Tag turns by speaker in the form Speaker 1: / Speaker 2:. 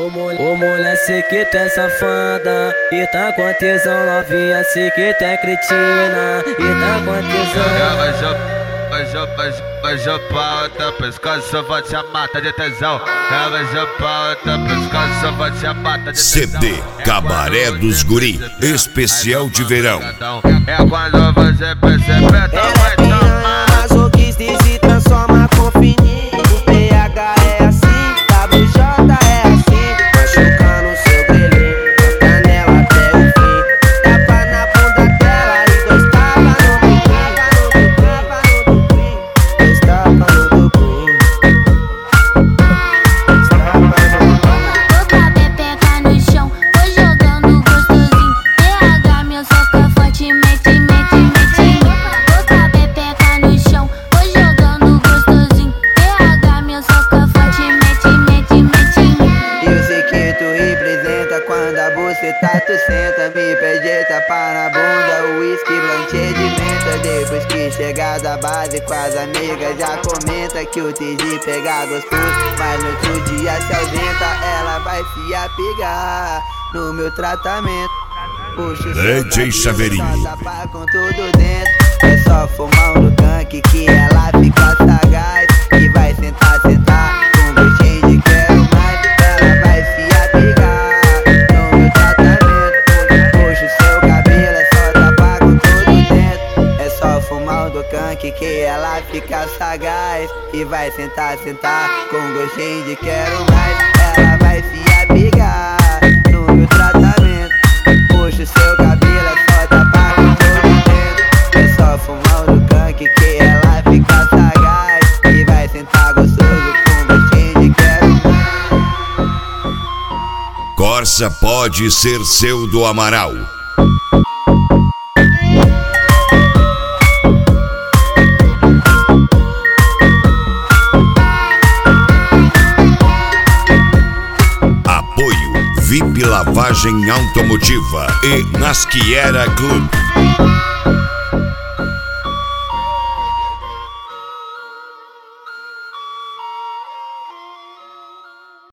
Speaker 1: Ô mulher, sei que tu é safada e tá com tesão, novinha, sei que tu é cretina e tá com tesão.
Speaker 2: Vai jopar outra pescoço, vou te matar de tesão. Vai jopar outra pescoço, vou te matar de tesão.
Speaker 3: CD Cabaré dos Guri, especial de verão.
Speaker 2: É quando você perceber, tá vai tomar.
Speaker 4: Masoquista e se transforma com fininho. O PH é assim, WJ é assim. Machucando seu grelhinho, canela até o fim. Tapa na bunda dela e dois tapas no duplim. Dois tapas no duplim.
Speaker 5: Boca pepeca no chão, tô jogando gostosinho. PH, meu soca forte, mete, mete, mete. Boca pepeca no chão, tô jogando gostosinho. PH, meu soca forte, mete, mete, mete.
Speaker 4: Eu sei que tu representa quando a buceta tu senta. Me pede tapa na bunda, uísque, blanche de menta. Depois que chegar da base com as amigas já comenta que o TG pega gostoso, mas no outro dia se ausenta. Ela vai se apegar no meu tratamento. Puxa o seu
Speaker 3: DJ Chaveirinho.
Speaker 4: cabelo, só tapa com tudo dentro. É só fumar um no gank que ela fica sagaz e vai sentar, sentar com gostinho de quero mais. Ela vai se apegar no meu tratamento. Puxa o seu cabelo, é só tapar com tudo dentro. É só fumar um do gank que ela fica sagaz e vai sentar, sentar com gostinho de quero mais. Ela vai se apegar no meu tratamento. Puxa o seu cabelo, é só tapar com tudo dentro. É só fumar um do gank que ela fica sagaz e vai sentar gostoso com gostinho de quero mais.
Speaker 3: Corsa pode ser seu do Amaral. Apoio VIP Lavagem Automotiva e Nasquiera Clube.